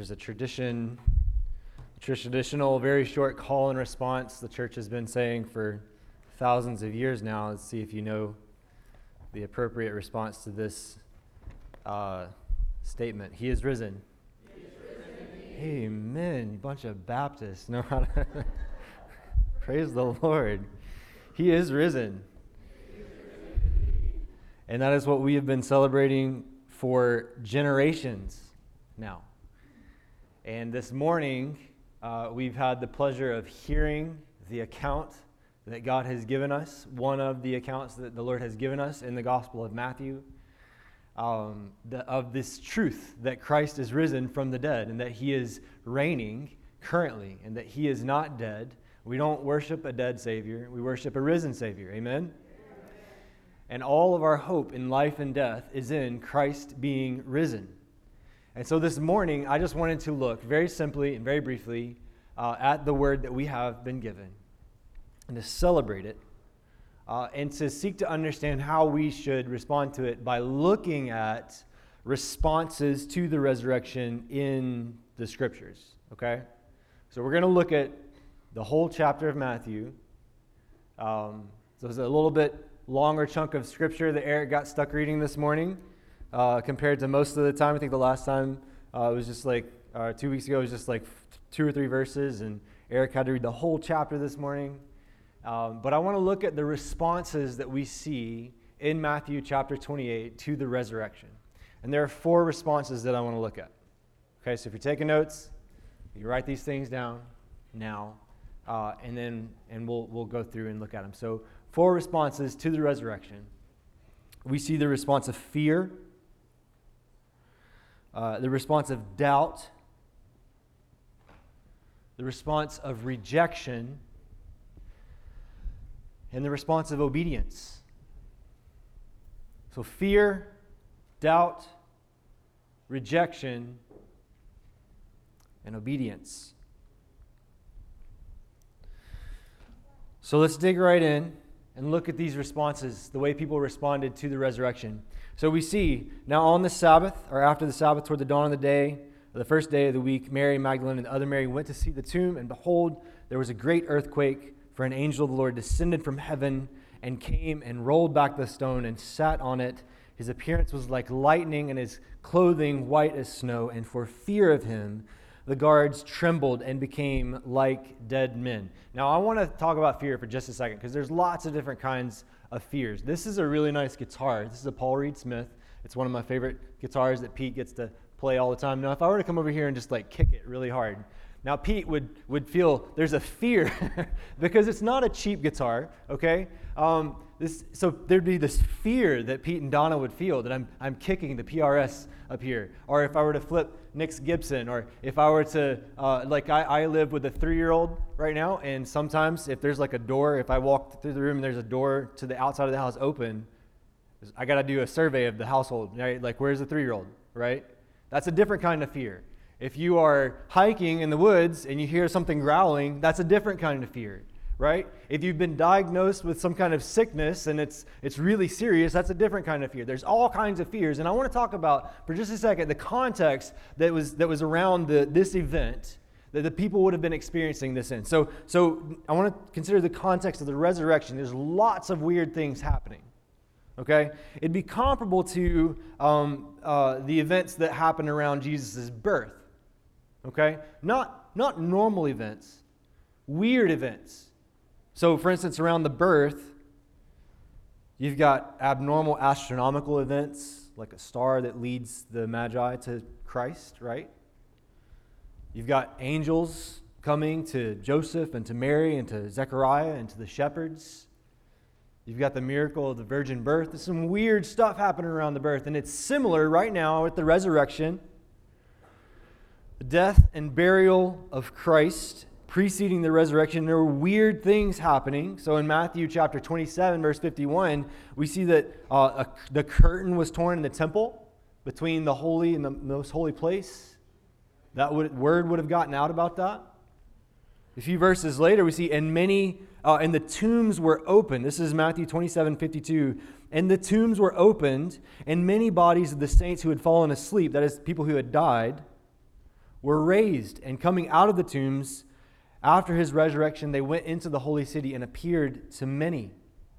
There's a traditional, very short call and response the church has been saying for thousands of years now. Let's see if you know the appropriate response to this statement. He is risen. He is risen. Amen. You bunch of Baptists know how to praise the Lord. He is risen. And that is what we have been celebrating for generations now. And this morning, we've had the pleasure of hearing the account that God has given us, one of the accounts that the Lord has given us in the Gospel of Matthew, of this truth that Christ is risen from the dead and that he is reigning currently and that he is not dead. We don't worship a dead Savior. We worship a risen Savior. Amen? And all of our hope in life and death is in Christ being risen. And so this morning, I just wanted to look very simply and very briefly at the word that we have been given and to celebrate it and to seek to understand how we should respond to it by looking at responses to the resurrection in the Scriptures, okay? So we're going to look at the whole chapter of Matthew. So it's a little bit longer chunk of Scripture that Eric got stuck reading this morning. Compared to most of the time. I think the last time it was just like 2 weeks ago, it was just like 2 or 3 verses, and Eric had to read the whole chapter this morning. But I want to look at the responses that we see in Matthew chapter 28 to the resurrection. And there are 4 responses that I want to look at. Okay, so if you're taking notes, you write these things down now, and we'll go through and look at them. So 4 responses to the resurrection. We see the response of fear, the response of doubt, the response of rejection, and the response of obedience. So fear, doubt, rejection, and obedience. So let's dig right in and look at these responses, the way people responded to the resurrection. So we see, now on the Sabbath, or after the Sabbath, toward the dawn of the day, the first day of the week, Mary Magdalene and the other Mary went to see the tomb, and behold, there was a great earthquake, for an angel of the Lord descended from heaven and came and rolled back the stone and sat on it. His appearance was like lightning, and his clothing white as snow, and for fear of him, the guards trembled and became like dead men. Now, I want to talk about fear for just a second, because there's lots of different kinds of fears. This is a really nice guitar. This is a Paul Reed Smith. It's one of my favorite guitars that Pete gets to play all the time. Now, if I were to come over here and just like kick it really hard, now Pete would feel there's a fear because it's not a cheap guitar, okay? So there'd be this fear that Pete and Donna would feel that I'm kicking the PRS up here. Or if I were to flip Nick's Gibson, or if I were to, I live with a 3-year-old right now, and sometimes if there's like a door, if I walk through the room and there's a door to the outside of the house open, I got to do a survey of the household, right? Like, where's the 3-year-old, right? That's a different kind of fear. If you are hiking in the woods and you hear something growling, that's a different kind of fear, right? If you've been diagnosed with some kind of sickness and it's really serious, that's a different kind of fear. There's all kinds of fears, and I want to talk about, for just a second, the context that was around this event that the people would have been experiencing this in. So I want to consider the context of the resurrection. There's lots of weird things happening. Okay? It'd be comparable to the events that happened around Jesus' birth. Okay? Not normal events, weird events. So, for instance, around the birth, you've got abnormal astronomical events, like a star that leads the Magi to Christ, right? You've got angels coming to Joseph and to Mary and to Zechariah and to the shepherds. You've got the miracle of the virgin birth. There's some weird stuff happening around the birth, and it's similar right now with the resurrection. The death and burial of Christ preceding the resurrection, there were weird things happening. So in Matthew chapter 27, verse 51, we see that the curtain was torn in the temple between the holy and the most holy place. Word would have gotten out about that. A few verses later, we see, and the tombs were opened. This is Matthew 27:52. And the tombs were opened, and many bodies of the saints who had fallen asleep, that is, people who had died, were raised, and coming out of the tombs after his resurrection, they went into the holy city and appeared to many.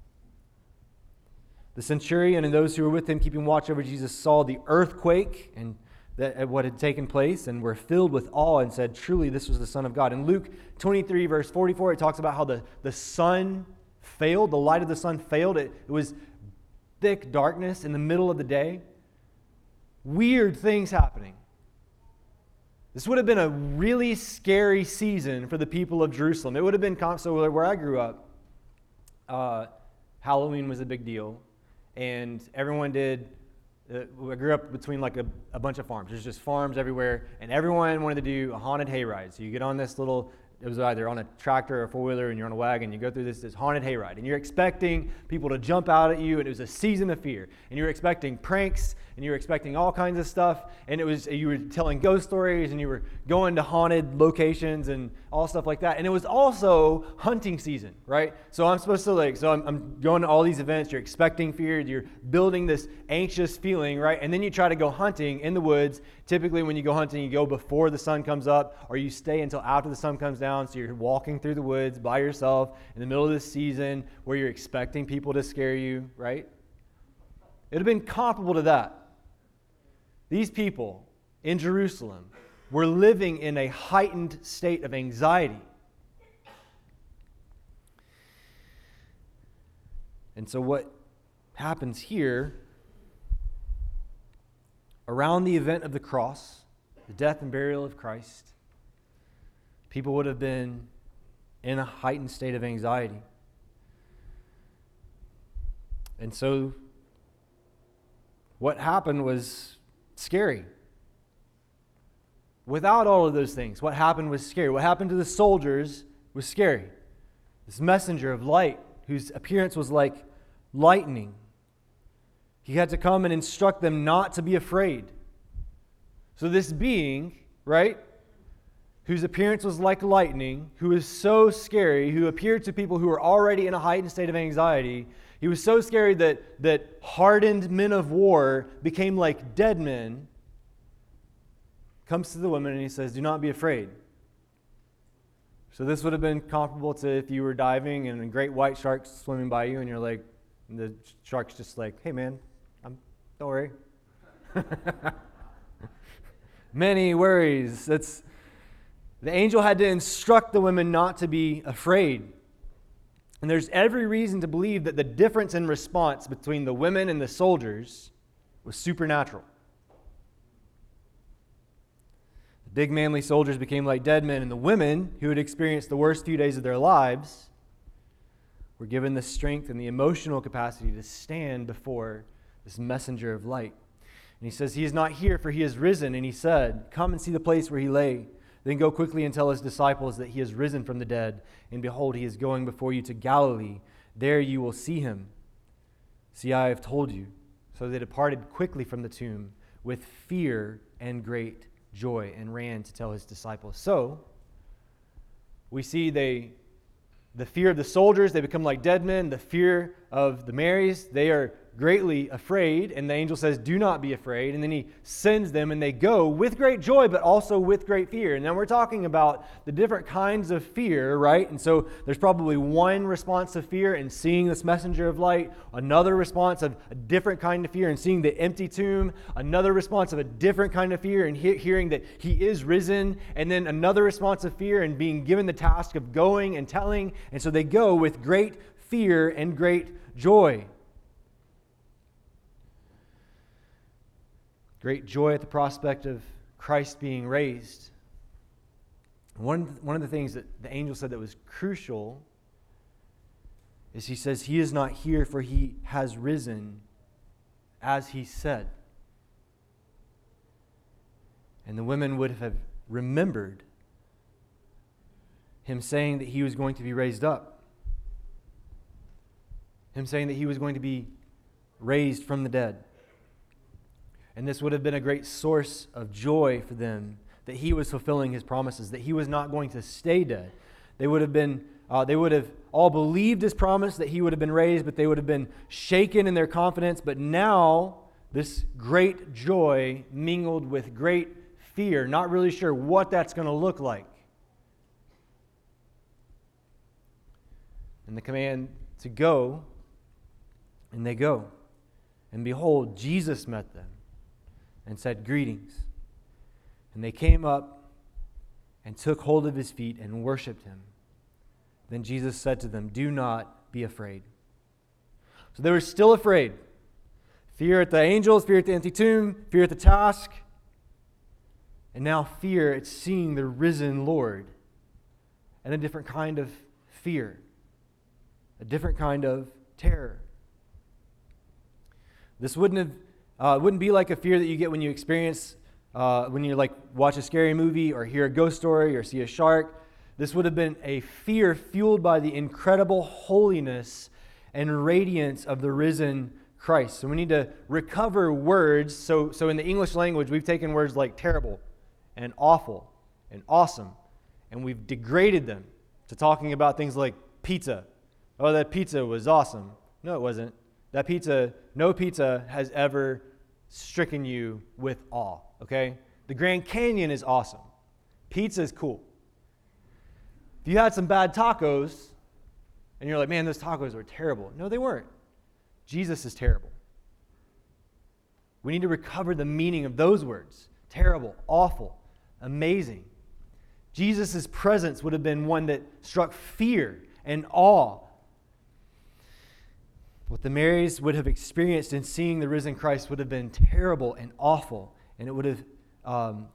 The centurion and those who were with him keeping watch over Jesus saw the earthquake and what had taken place and were filled with awe and said, truly, this was the Son of God. In Luke 23, verse 44, it talks about how the sun failed, the light of the sun failed. It was thick darkness in the middle of the day. Weird things happening. This would have been a really scary season for the people of Jerusalem. It would have been, so where I grew up, Halloween was a big deal. And everyone did, I grew up between like a bunch of farms. There's just farms everywhere. And everyone wanted to do a haunted hayride. So you get on this little, it was either on a tractor or a four-wheeler and you're on a wagon. You go through this haunted hayride. And you're expecting people to jump out at you. And it was a season of fear. And you're expecting pranks. And you were expecting all kinds of stuff. And you were telling ghost stories. And you were going to haunted locations and all stuff like that. And it was also hunting season, right? So I'm supposed to I'm going to all these events. You're expecting fear. You're building this anxious feeling, right? And then you try to go hunting in the woods. Typically when you go hunting, you go before the sun comes up, or you stay until after the sun comes down. So you're walking through the woods by yourself in the middle of this season where you're expecting people to scare you, right? It would have been comparable to that. These people in Jerusalem were living in a heightened state of anxiety. And so what happens here, around the event of the cross, the death and burial of Christ, people would have been in a heightened state of anxiety. And so what happened was scary. Without all of those things, what happened was scary. What happened to the soldiers was scary. This messenger of light, whose appearance was like lightning, he had to come and instruct them not to be afraid. So this being, right, whose appearance was like lightning, who was so scary, who appeared to people who were already in a heightened state of anxiety, he was so scary that hardened men of war became like dead men, comes to the women and he says, do not be afraid. So this would have been comparable to if you were diving and a great white shark's swimming by you and you're like, and the shark's just like, hey man, don't worry. Many worries. The angel had to instruct the women not to be afraid. And there's every reason to believe that the difference in response between the women and the soldiers was supernatural. The big manly soldiers became like dead men, and the women, who had experienced the worst few days of their lives, were given the strength and the emotional capacity to stand before this messenger of light. And he says, he is not here, for he is risen. And he said, come and see the place where he lay. Then go quickly and tell his disciples that he is risen from the dead. And behold, he is going before you to Galilee. There you will see him. See, I have told you. So they departed quickly from the tomb with fear and great joy and ran to tell his disciples. So we see the fear of the soldiers, they become like dead men. The fear of the Marys, they are greatly afraid. And the angel says, do not be afraid. And then he sends them and they go with great joy, but also with great fear. And now we're talking about the different kinds of fear, right? And so there's probably one response to fear in seeing this messenger of light, another response of a different kind of fear in seeing the empty tomb, another response of a different kind of fear in hearing that he is risen, and then another response of fear in being given the task of going and telling. And so they go with great fear and great joy. Great joy at the prospect of Christ being raised. One of the things that the angel said that was crucial is he says, he is not here, for he has risen as he said. And the women would have remembered him saying that he was going to be raised up. Him saying that he was going to be raised from the dead. And this would have been a great source of joy for them, that he was fulfilling his promises, that he was not going to stay dead. They would have all believed his promise that he would have been raised, but they would have been shaken in their confidence. But now, this great joy mingled with great fear, not really sure what that's going to look like. And the command to go, and they go. And behold, Jesus met them and said, "Greetings." And they came up and took hold of his feet and worshipped him. Then Jesus said to them, "Do not be afraid." So they were still afraid. Fear at the angels, fear at the empty tomb, fear at the task. And now fear at seeing the risen Lord. And a different kind of fear. A different kind of terror. This wouldn't be like a fear that you get when you experience, when you watch a scary movie or hear a ghost story or see a shark. This would have been a fear fueled by the incredible holiness and radiance of the risen Christ. So we need to recover words. So in the English language, we've taken words like terrible and awful and awesome, and we've degraded them to talking about things like pizza. Oh, that pizza was awesome. No, it wasn't. No pizza has ever stricken you with awe, okay? The Grand Canyon is awesome. Pizza is cool. If you had some bad tacos, and you're like, man, those tacos were terrible. No, they weren't. Jesus is terrible. We need to recover the meaning of those words. Terrible, awful, amazing. Jesus' presence would have been one that struck fear and awe. What the Marys would have experienced in seeing the risen Christ would have been terrible and awful, and it would have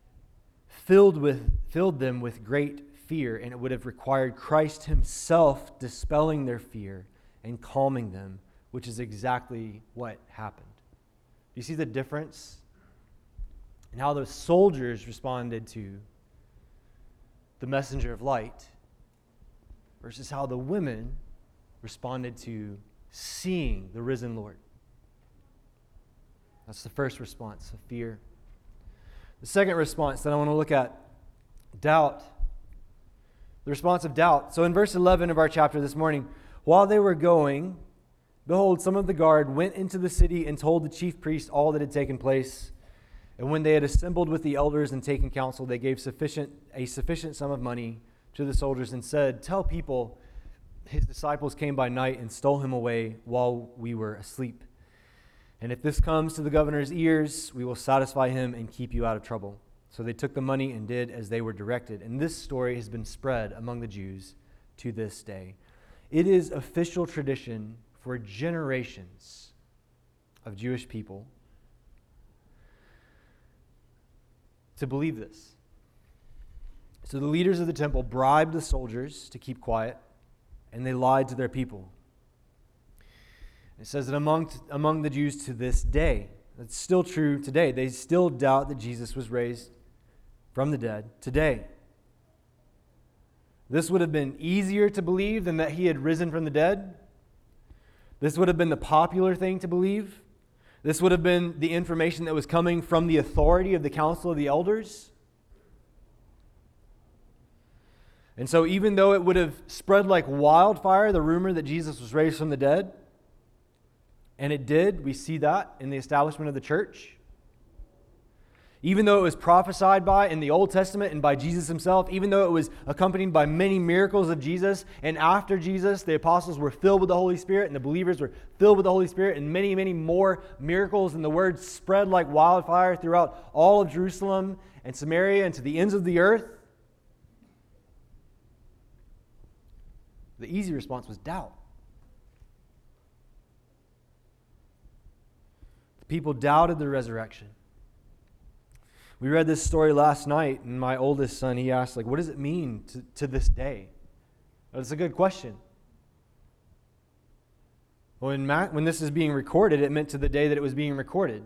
filled them with great fear, and it would have required Christ himself dispelling their fear and calming them, which is exactly what happened. Do you see the difference in how those soldiers responded to the messenger of light versus how the women responded to seeing the risen Lord? That's the first response of fear. The second response that I want to look at, doubt. The response of doubt. So in verse 11 of our chapter this morning, while they were going, behold, some of the guard went into the city and told the chief priest all that had taken place. And when they had assembled with the elders and taken counsel, they gave a sufficient sum of money to the soldiers and said, "Tell people his disciples came by night and stole him away while we were asleep. And if this comes to the governor's ears, we will satisfy him and keep you out of trouble." So they took the money and did as they were directed. And this story has been spread among the Jews to this day. It is official tradition for generations of Jewish people to believe this. So the leaders of the temple bribed the soldiers to keep quiet, and they lied to their people. It says that among the Jews to this day, that's still true today. They still doubt that Jesus was raised from the dead today. This would have been easier to believe than that he had risen from the dead. This would have been the popular thing to believe. This would have been the information that was coming from the authority of the council of the elders. And so even though it would have spread like wildfire, the rumor that Jesus was raised from the dead, and it did, we see that in the establishment of the church. Even though it was prophesied by in the Old Testament and by Jesus himself, even though it was accompanied by many miracles of Jesus, and after Jesus, the apostles were filled with the Holy Spirit, and the believers were filled with the Holy Spirit, and many, many more miracles, and the word spread like wildfire throughout all of Jerusalem and Samaria and to the ends of the earth. The easy response was doubt. The people doubted the resurrection. We read this story last night, and my oldest son, he asked, what does it mean to this day? That's a good question. When this is being recorded, it meant to the day that it was being recorded.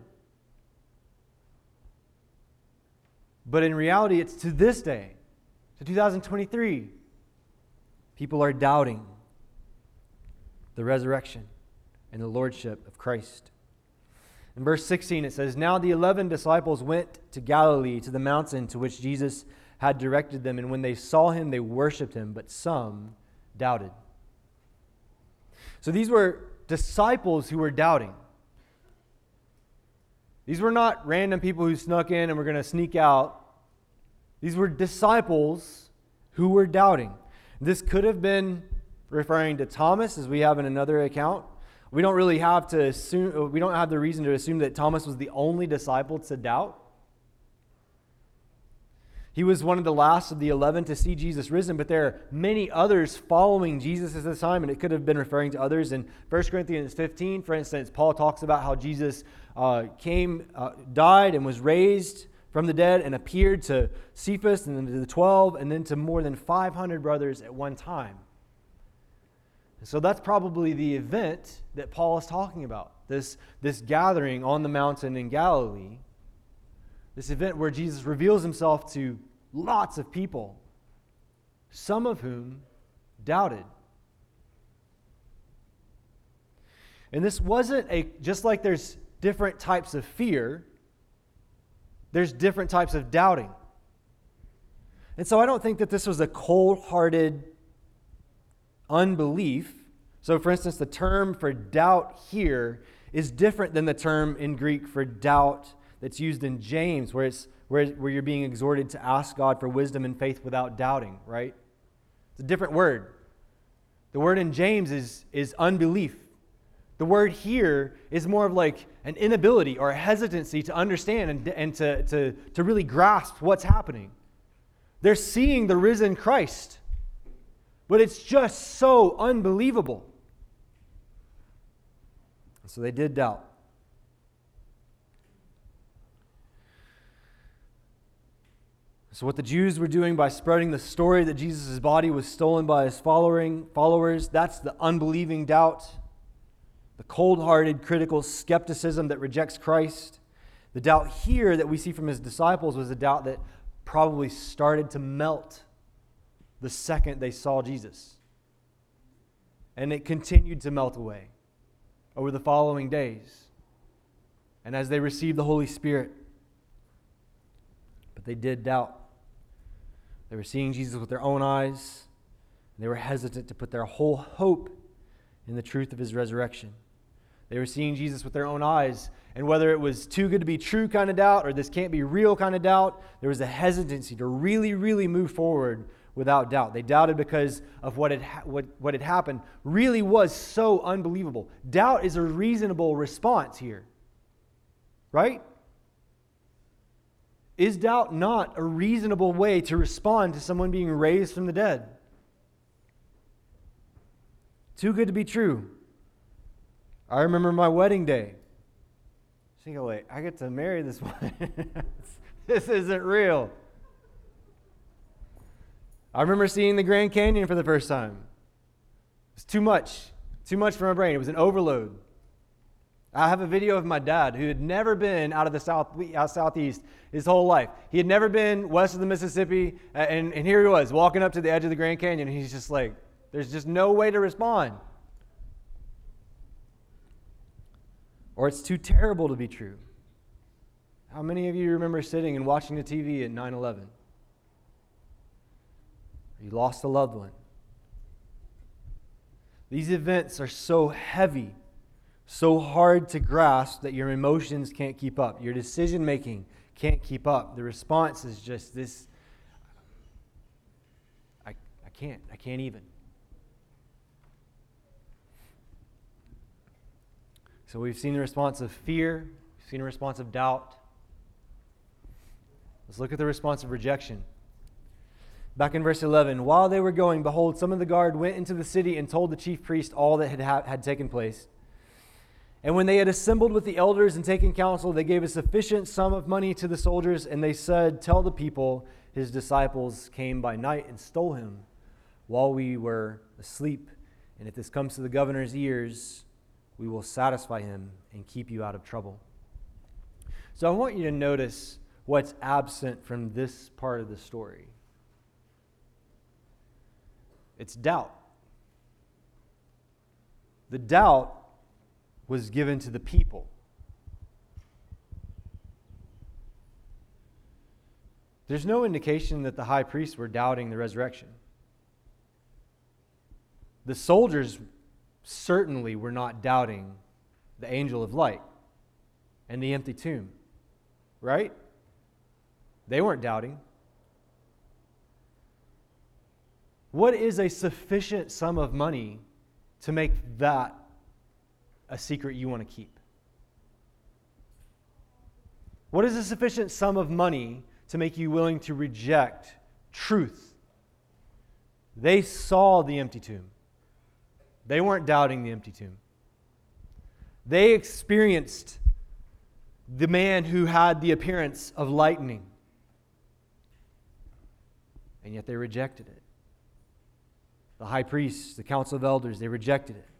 But in reality, it's to this day, to 2023. People are doubting the resurrection and the lordship of Christ. In verse 16, it says, "Now the 11 disciples went to Galilee, to the mountain to which Jesus had directed them. And when they saw him, they worshipped him, but some doubted." So these were disciples who were doubting. These were not random people who snuck in and were going to sneak out. These were disciples who were doubting. This could have been referring to Thomas, as we have in another account. We don't really have to assume, we don't have the reason to assume that Thomas was the only disciple to doubt. He was one of the last of the 11 to see Jesus risen, but there are many others following Jesus at this time, and it could have been referring to others. In 1 Corinthians 15, for instance, Paul talks about how Jesus died and was raised from the dead and appeared to Cephas and then to the 12 and then to more than 500 brothers at one time. So that's probably the event that Paul is talking about, this gathering on the mountain in Galilee, this event where Jesus reveals himself to lots of people, some of whom doubted. And this wasn't just like there's different types of fear, there's different types of doubting. And so I don't think that this was a cold-hearted unbelief. So for instance, the term for doubt here is different than the term in Greek for doubt that's used in James, where you're being exhorted to ask God for wisdom and faith without doubting, right? It's a different word. The word in James is unbelief. The word here is more of like an inability or a hesitancy to understand and to really grasp what's happening. They're seeing the risen Christ, but it's just so unbelievable. So they did doubt. So what the Jews were doing by spreading the story that Jesus' body was stolen by his followers, that's the unbelieving doubt. The cold-hearted, critical skepticism that rejects Christ. The doubt here that we see from his disciples was a doubt that probably started to melt the second they saw Jesus. And it continued to melt away over the following days and as they received the Holy Spirit. But they did doubt. They were seeing Jesus with their own eyes, and they were hesitant to put their whole hope in the truth of his resurrection. They were seeing Jesus with their own eyes, and whether it was too good to be true kind of doubt or this can't be real kind of doubt, there was a hesitancy to really, really move forward without doubt. They doubted because of what had happened really was so unbelievable. Doubt is a reasonable response here, right? Is doubt not a reasonable way to respond to someone being raised from the dead? Too good to be true. I remember my wedding day. Thinking, like, I get to marry this one. This isn't real. I remember seeing the Grand Canyon for the first time. It's too much for my brain. It was an overload. I have a video of my dad who had never been out of the southeast his whole life. He had never been west of the Mississippi, and here he was walking up to the edge of the Grand Canyon, and he's just like, there's just no way to respond. Or it's too terrible to be true. How many of you remember sitting and watching the TV at 9/11? You lost a loved one. These events are so heavy, so hard to grasp that your emotions can't keep up. Your decision-making can't keep up. The response is just this, I can't even. So we've seen the response of fear, we've seen a response of doubt. Let's look at the response of rejection. Back in verse 11, while they were going, behold, some of the guard went into the city and told the chief priest all that had taken place. And when they had assembled with the elders and taken counsel, they gave a sufficient sum of money to the soldiers, and they said, tell the people, his disciples came by night and stole him while we were asleep. And if this comes to the governor's ears, we will satisfy him and keep you out of trouble. So I want you to notice what's absent from this part of the story. It's doubt. The doubt was given to the people. There's no indication that the high priests were doubting the resurrection. The soldiers certainly were not doubting the angel of light and the empty tomb. right? They weren't doubting. What is a sufficient sum of money to make that a secret you want to keep? What is a sufficient sum of money to make you willing to reject truth? They saw the empty tomb. They weren't doubting the empty tomb. They experienced the man who had the appearance of lightning. And yet they rejected it. The high priests, the council of elders, they rejected it.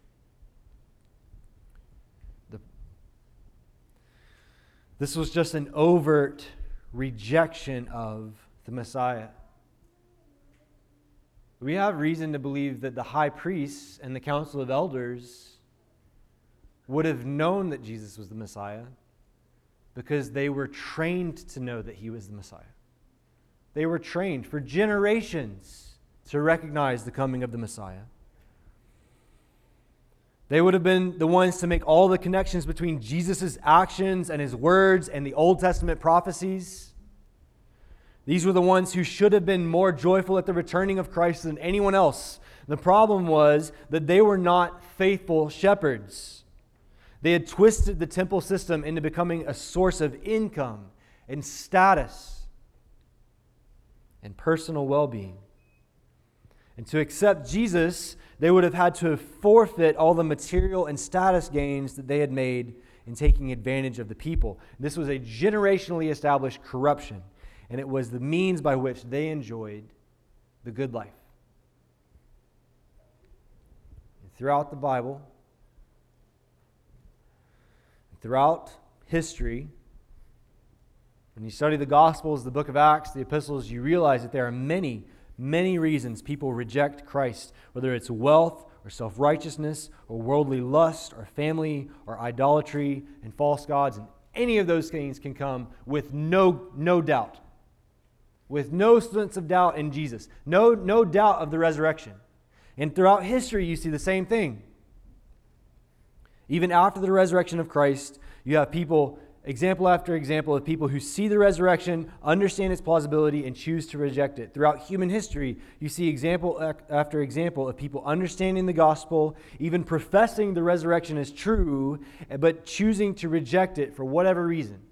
This was just an overt rejection of the Messiah. We have reason to believe that the high priests and the council of elders would have known that Jesus was the Messiah because they were trained to know that he was the Messiah. They were trained for generations to recognize the coming of the Messiah. They would have been the ones to make all the connections between Jesus' actions and his words and the Old Testament prophecies. These were the ones who should have been more joyful at the returning of Christ than anyone else. The problem was that they were not faithful shepherds. They had twisted the temple system into becoming a source of income and status and personal well-being. And to accept Jesus, they would have had to forfeit all the material and status gains that they had made in taking advantage of the people. This was a generationally established corruption, and it was the means by which they enjoyed the good life. And throughout the Bible, throughout history, when you study the Gospels, the book of Acts, the epistles, you realize that there are many reasons people reject Christ, whether it's wealth or self-righteousness or worldly lust or family or idolatry and false gods. And any of those things can come with no doubt, with no sense of doubt in Jesus, no doubt of the resurrection. And throughout history, you see the same thing. Even after the resurrection of Christ, you have people, example after example of people who see the resurrection, understand its plausibility, and choose to reject it. Throughout human history, you see example after example of people understanding the gospel, even professing the resurrection is true, but choosing to reject it for whatever reason.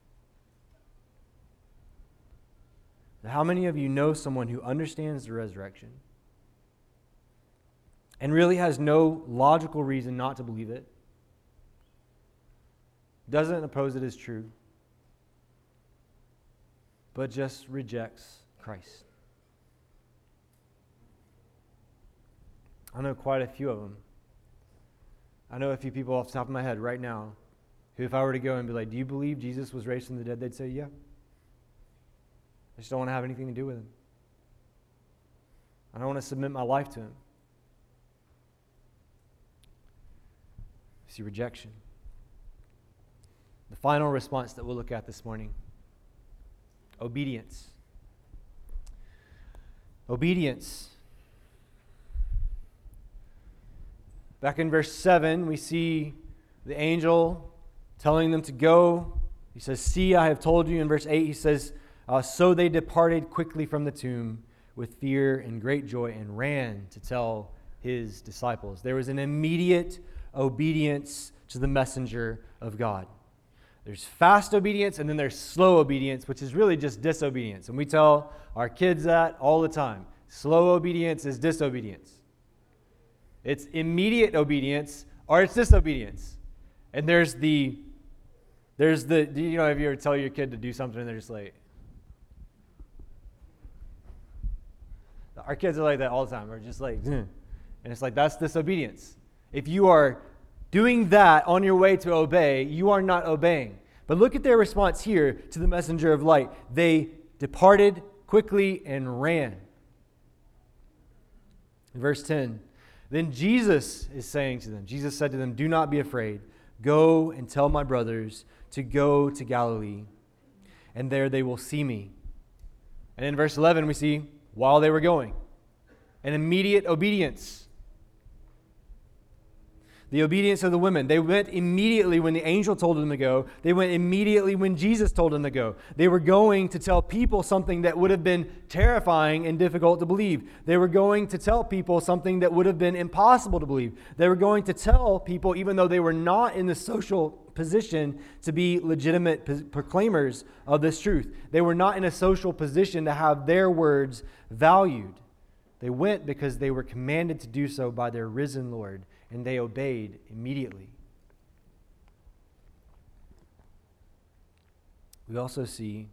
How many of you know someone who understands the resurrection and really has no logical reason not to believe it? Doesn't oppose it as true, but just rejects Christ. I know quite a few of them. I know a few people off the top of my head right now who, if I were to go and be like, do you believe Jesus was raised from the dead? They'd say, yeah. I just don't want to have anything to do with him. I don't want to submit my life to him. See rejection. The final response that we'll look at this morning, obedience. Obedience. Back in verse 7, we see the angel telling them to go. He says, see, I have told you. In verse 8, he says, so they departed quickly from the tomb with fear and great joy and ran to tell his disciples. There was an immediate obedience to the messenger of God. There's fast obedience and then there's slow obedience, which is really just disobedience. And we tell our kids that all the time. Slow obedience is disobedience. It's immediate obedience or it's disobedience. And there's the, if you ever tell your kid to do something and they're just like, our kids are like that all the time. We're just like, and it's like, that's disobedience. If you are doing that on your way to obey, you are not obeying. But look at their response here to the messenger of light. They departed quickly and ran. In verse 10, then Jesus is saying to them, Jesus said to them, do not be afraid. Go and tell my brothers to go to Galilee, and there they will see me. And in verse 11, we see, while they were going, an immediate obedience. The obedience of the women. They went immediately when the angel told them to go. They went immediately when Jesus told them to go. They were going to tell people something that would have been terrifying and difficult to believe. They were going to tell people something that would have been impossible to believe. They were going to tell people, even though they were not in the social position to be legitimate proclaimers of this truth. They were not in a social position to have their words valued. They went because they were commanded to do so by their risen Lord, and they obeyed immediately. We also see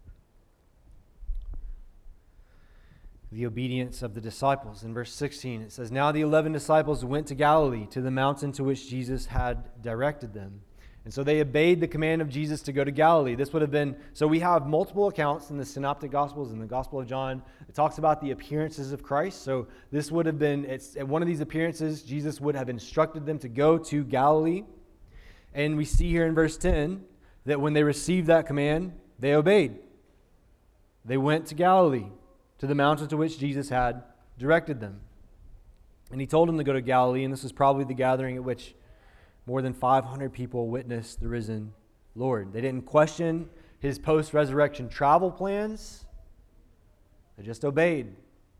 the obedience of the disciples. In verse 16, it says, "Now the 11 disciples went to Galilee, to the mountain to which Jesus had directed them." And so they obeyed the command of Jesus to go to Galilee. This would have been, so we have multiple accounts in the Synoptic Gospels, in the Gospel of John. It talks about the appearances of Christ. So this would have been, at one of these appearances, Jesus would have instructed them to go to Galilee. And we see here in verse 10 that when they received that command, they obeyed. They went to Galilee, to the mountain to which Jesus had directed them. And he told them to go to Galilee, and this was probably the gathering at which more than 500 people witnessed the risen Lord. They didn't question his post-resurrection travel plans. They just obeyed.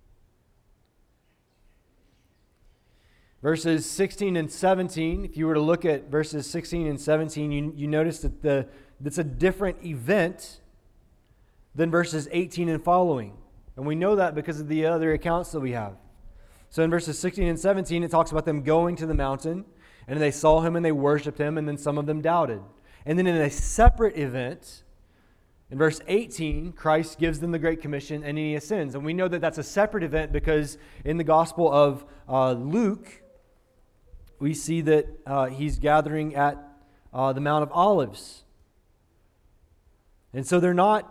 Verses 16 and 17, if you were to look at verses 16 and 17, you notice that it's a different event than verses 18 and following. And we know that because of the other accounts that we have. So in verses 16 and 17, it talks about them going to the mountain, and they saw him and they worshiped him, and then some of them doubted. And then in a separate event, in verse 18, Christ gives them the Great Commission and he ascends. And we know that that's a separate event because in the Gospel of Luke, we see that he's gathering at the Mount of Olives. And so they're not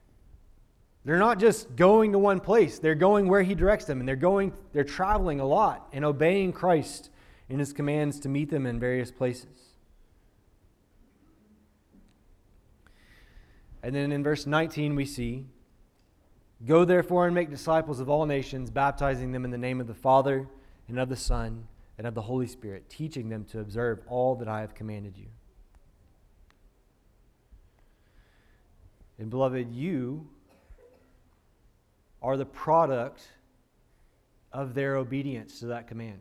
just going to one place. They're going where he directs them, and they're traveling a lot and obeying Christ in his commands to meet them in various places. And then in verse 19 we see, "Go therefore and make disciples of all nations, baptizing them in the name of the Father and of the Son and of the Holy Spirit, teaching them to observe all that I have commanded you." And beloved, you are the product of their obedience to that command.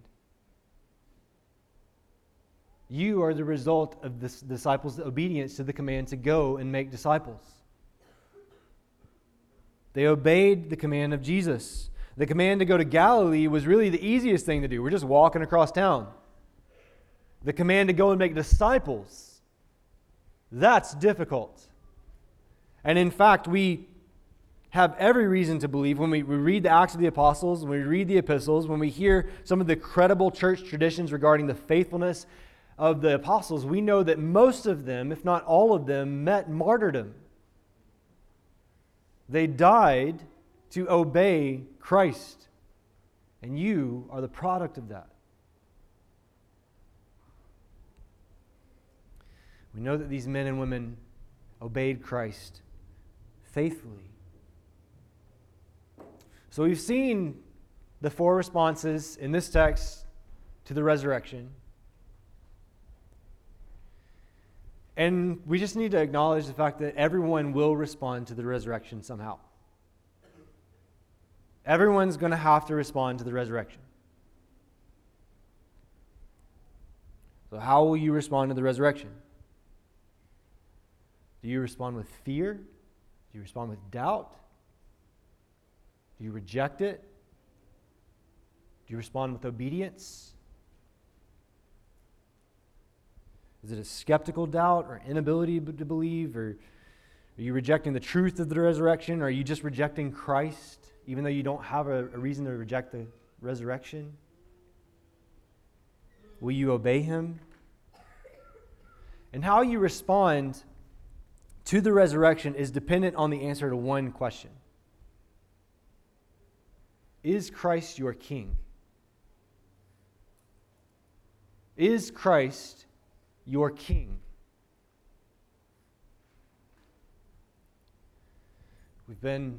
You are the result of the disciples' obedience to the command to go and make disciples. They obeyed the command of Jesus. The command to go to Galilee was really the easiest thing to do. We're just walking across town. The command to go and make disciples, that's difficult. And in fact, we have every reason to believe when we read the Acts of the Apostles, when we read the epistles, when we hear some of the credible church traditions regarding the faithfulness of the apostles, we know that most of them, if not all of them, met martyrdom. They died to obey Christ. And you are the product of that. We know that these men and women obeyed Christ faithfully. So we've seen the four responses in this text to the resurrection. And we just need to acknowledge the fact that everyone will respond to the resurrection somehow. Everyone's going to have to respond to the resurrection. So how will you respond to the resurrection? Do you respond with fear? Do you respond with doubt? Do you reject it? Do you respond with obedience? Is it a skeptical doubt or inability to believe? Or are you rejecting the truth of the resurrection? Or are you just rejecting Christ, even though you don't have a reason to reject the resurrection? Will you obey him? And how you respond to the resurrection is dependent on the answer to one question. Is Christ your King? Is Christ your King? We've been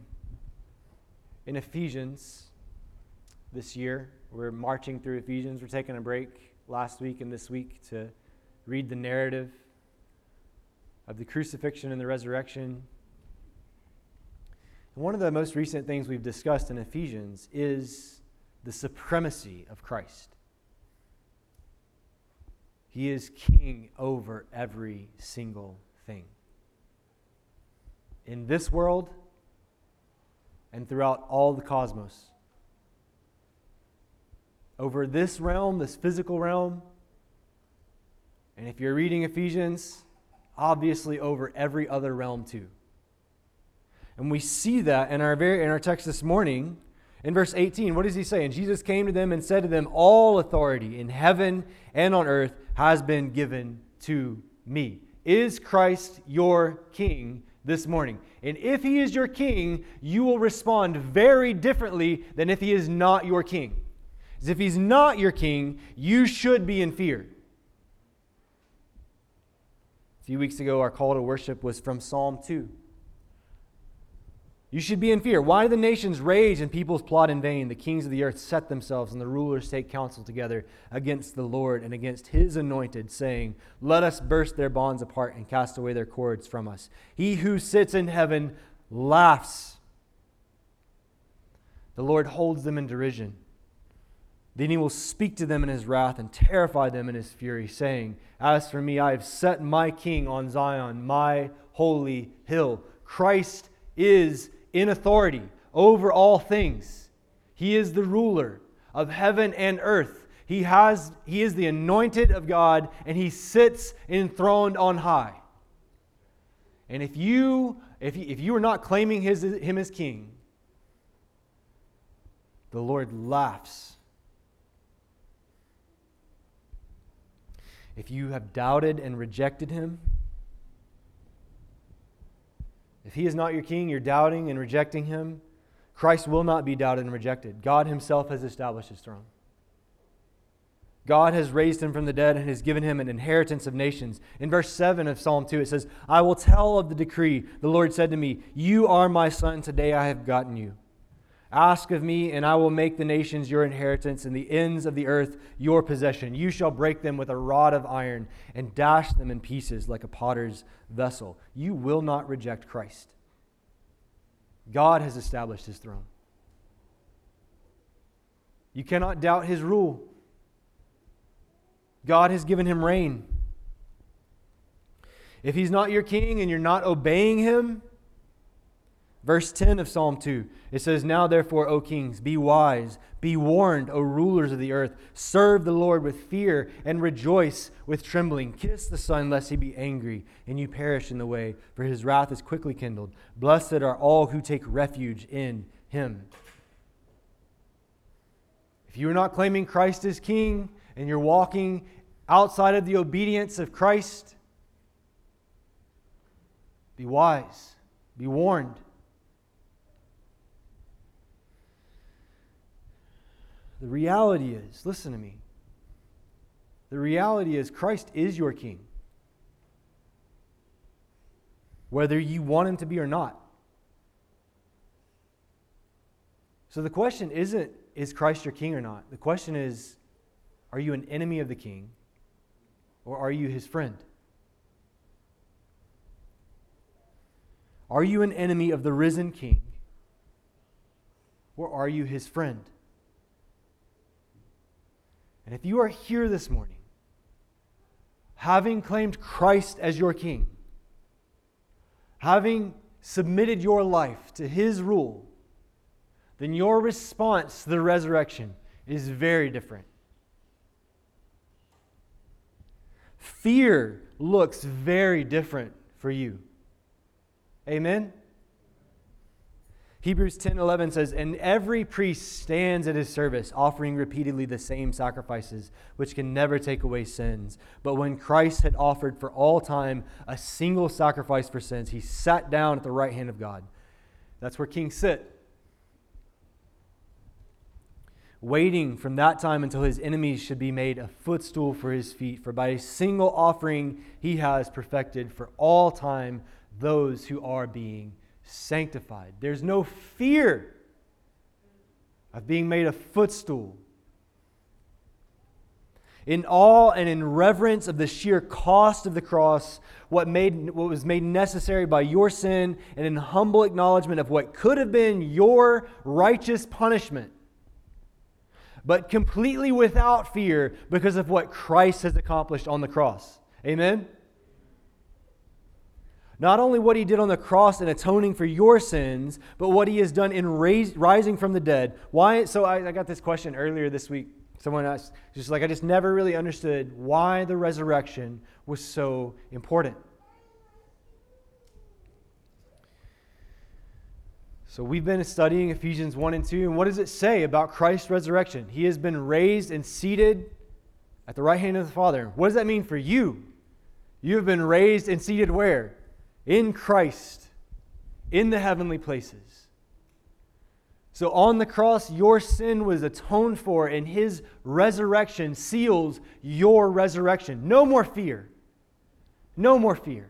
in Ephesians this year. We're marching through Ephesians. We're taking a break last week and this week to read the narrative of the crucifixion and the resurrection. And one of the most recent things we've discussed in Ephesians is the supremacy of Christ. He is king over every single thing. In this world and throughout all the cosmos. Over this realm, this physical realm, and if you're reading Ephesians, obviously over every other realm too. And we see that in our text this morning. In verse 18, what does he say? And Jesus came to them and said to them, all authority in heaven and on earth has been given to me. Is Christ your king this morning? And if he is your king, you will respond very differently than if he is not your king. As if he's not your king, you should be in fear. A few weeks ago, our call to worship was from Psalm 2. You should be in fear. Why do the nations rage and peoples plot in vain? The kings of the earth set themselves and the rulers take counsel together against the Lord and against his anointed, saying, let us burst their bonds apart and cast away their cords from us. He who sits in heaven laughs. The Lord holds them in derision. Then he will speak to them in his wrath and terrify them in his fury, saying, as for me, I have set my king on Zion, my holy hill. Christ is in authority over all things. He is the ruler of heaven and earth. He is the anointed of God, and he sits enthroned on high. And if you are not claiming him as king, the Lord laughs. If you have doubted and rejected him, if he is not your king, you're doubting and rejecting him, Christ will not be doubted and rejected. God himself has established his throne. God has raised him from the dead and has given him an inheritance of nations. In verse 7 of Psalm 2, it says, I will tell of the decree. The Lord said to me, you are my son, today I have begotten you. Ask of me, and I will make the nations your inheritance and the ends of the earth your possession. You shall break them with a rod of iron and dash them in pieces like a potter's vessel. You will not reject Christ. God has established his throne. You cannot doubt his rule. God has given him reign. If he's not your king and you're not obeying him, verse 10 of Psalm 2, it says, now therefore, O kings, be wise, be warned, O rulers of the earth. Serve the Lord with fear and rejoice with trembling. Kiss the Son, lest he be angry and you perish in the way, for his wrath is quickly kindled. Blessed are all who take refuge in him. If you are not claiming Christ as king and you're walking outside of the obedience of Christ, be wise, be warned. The reality is, listen to me, the reality is Christ is your king, whether you want him to be or not. So the question isn't, is Christ your king or not? The question is, are you an enemy of the king or are you his friend? Are you an enemy of the risen king or are you his friend? And if you are here this morning, having claimed Christ as your king, having submitted your life to his rule, then your response to the resurrection is very different. Fear looks very different for you. Amen? Hebrews 10:11 says, and every priest stands at his service, offering repeatedly the same sacrifices, which can never take away sins. But when Christ had offered for all time a single sacrifice for sins, he sat down at the right hand of God. That's where kings sit. Waiting from that time until his enemies should be made a footstool for his feet. For by a single offering he has perfected for all time those who are being sanctified. There's no fear of being made a footstool. In awe and in reverence of the sheer cost of the cross, what was made necessary by your sin, and in humble acknowledgement of what could have been your righteous punishment, but completely without fear because of what Christ has accomplished on the cross. Amen? Not only what he did on the cross in atoning for your sins, but what he has done in rising from the dead. Why? So I got this question earlier this week. Someone asked, just like, I just never really understood why the resurrection was so important. So we've been studying Ephesians 1 and 2, and what does it say about Christ's resurrection? He has been raised and seated at the right hand of the Father. What does that mean for you? You have been raised and seated where? In Christ, in the heavenly places. So on the cross, your sin was atoned for, and his resurrection seals your resurrection. No more fear. No more fear.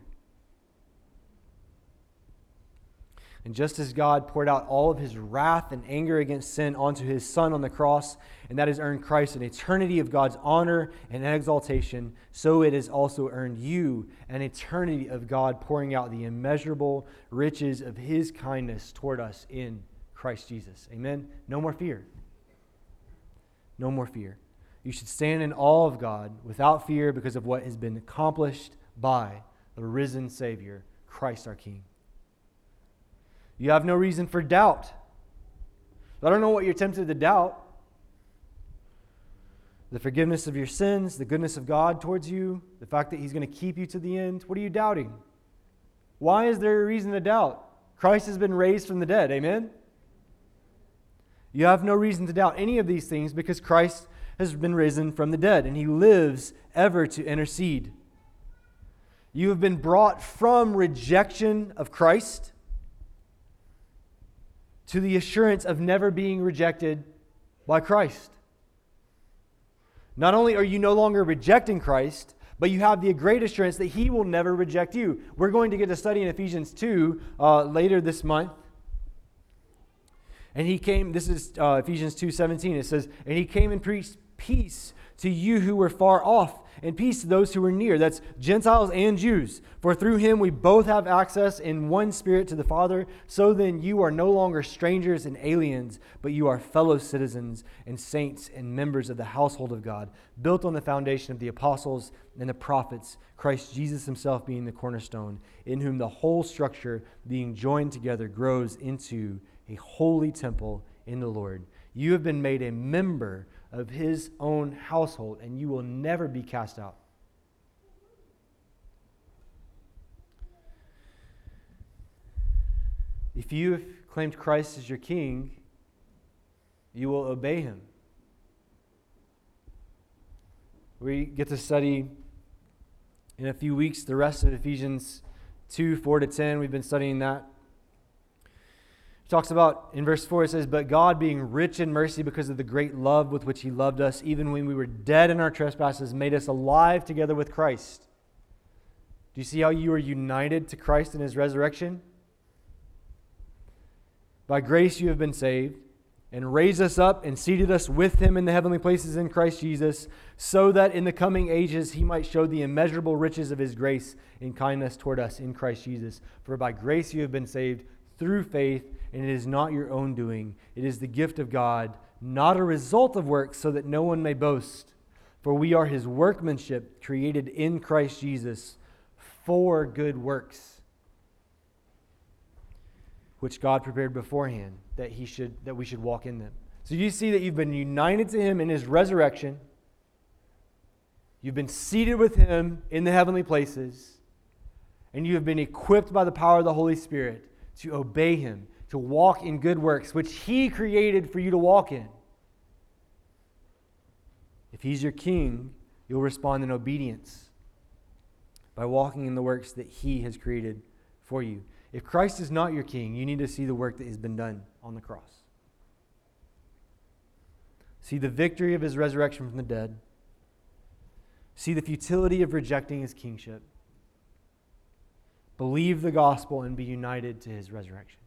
And just as God poured out all of his wrath and anger against sin onto his Son on the cross, and that has earned Christ an eternity of God's honor and exaltation, so it has also earned you an eternity of God pouring out the immeasurable riches of his kindness toward us in Christ Jesus. Amen? No more fear. No more fear. You should stand in awe of God without fear because of what has been accomplished by the risen Savior, Christ our King. You have no reason for doubt. I don't know what you're tempted to doubt. The forgiveness of your sins, the goodness of God towards you, the fact that he's going to keep you to the end. What are you doubting? Why is there a reason to doubt? Christ has been raised from the dead. Amen? You have no reason to doubt any of these things because Christ has been risen from the dead and he lives ever to intercede. You have been brought from rejection of Christ to the assurance of never being rejected by Christ. Not only are you no longer rejecting Christ, but you have the great assurance that he will never reject you. We're going to get to study in Ephesians 2 later this month. And he came, this is Ephesians 2:17. It says, and he came and preached peace to you who were far off, and peace to those who were near. That's Gentiles and Jews. For through him we both have access in one Spirit to the Father. So then you are no longer strangers and aliens, but you are fellow citizens and saints and members of the household of God, built on the foundation of the apostles and the prophets, Christ Jesus himself being the cornerstone, in whom the whole structure being joined together grows into a holy temple in the Lord. You have been made a member of his own household, and you will never be cast out. If you have claimed Christ as your king, you will obey him. We get to study in a few weeks the rest of Ephesians 2, 4-10. We've been studying that. It talks about, in verse 4, it says, but God, being rich in mercy because of the great love with which he loved us, even when we were dead in our trespasses, made us alive together with Christ. Do you see how you are united to Christ in his resurrection? By grace you have been saved, and raised us up and seated us with him in the heavenly places in Christ Jesus, so that in the coming ages he might show the immeasurable riches of his grace and kindness toward us in Christ Jesus. For by grace you have been saved through faith, and it is not your own doing. It is the gift of God, not a result of works, so that no one may boast. For we are his workmanship, created in Christ Jesus for good works, which God prepared beforehand that we should walk in them. So you see that you've been united to him in his resurrection. You've been seated with him in the heavenly places, and you have been equipped by the power of the Holy Spirit to obey him, to walk in good works, which he created for you to walk in. If he's your king, you'll respond in obedience by walking in the works that he has created for you. If Christ is not your king, you need to see the work that has been done on the cross. See the victory of his resurrection from the dead. See the futility of rejecting his kingship. Believe the gospel and be united to his resurrection.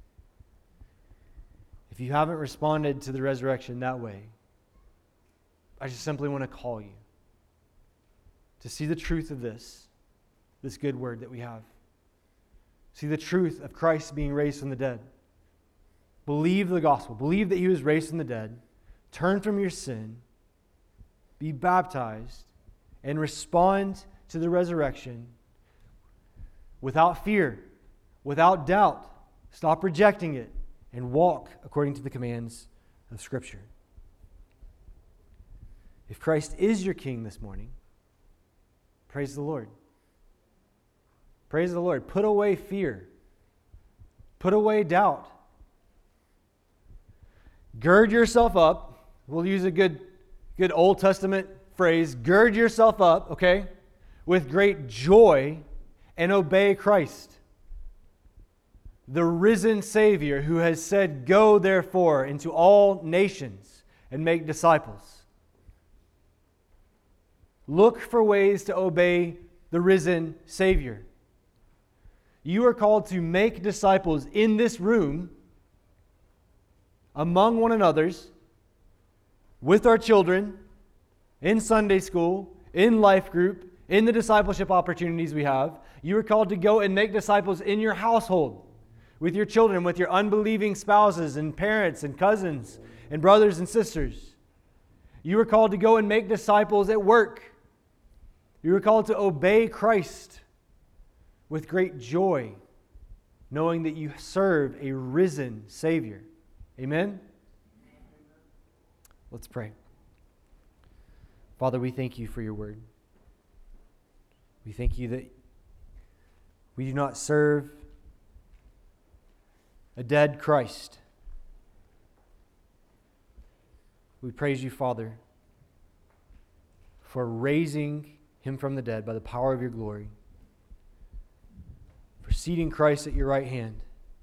If you haven't responded to the resurrection that way, I just simply want to call you to see the truth of this good word that we have. See the truth of Christ being raised from the dead. Believe the gospel. Believe that he was raised from the dead. Turn from your sin. Be baptized and respond to the resurrection without fear, without doubt. Stop rejecting it and walk according to the commands of Scripture. If Christ is your King this morning, praise the Lord. Praise the Lord. Put away fear. Put away doubt. Gird yourself up. We'll use a good Old Testament phrase. Gird yourself up, okay, with great joy and obey Christ, the risen Savior who has said, "Go therefore into all nations and make disciples." Look for ways to obey the risen Savior. You are called to make disciples in this room, among one another's, with our children, in Sunday school, in life group, in the discipleship opportunities we have. You are called to go and make disciples in your household, with your children, with your unbelieving spouses and parents and cousins and brothers and sisters. You are called to go and make disciples at work. You are called to obey Christ with great joy, knowing that you serve a risen Savior. Amen? Let's pray. Father, we thank you for your word. We thank you that we do not serve a dead Christ. We praise you, Father, for raising him from the dead by the power of your glory, for seating Christ at your right hand.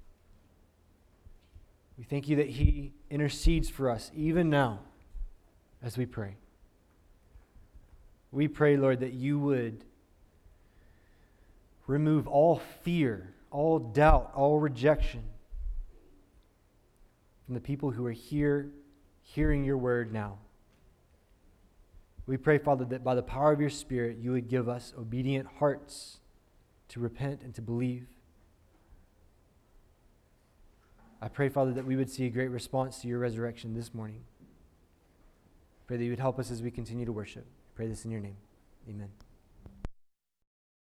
We thank you that he intercedes for us even now as we pray. We pray, Lord, that you would remove all fear, all doubt, all rejection from the people who are here hearing your word now. We pray, Father, that by the power of your Spirit, you would give us obedient hearts to repent and to believe. I pray, Father, that we would see a great response to your resurrection this morning. Pray that you would help us as we continue to worship. I pray this in your name. Amen.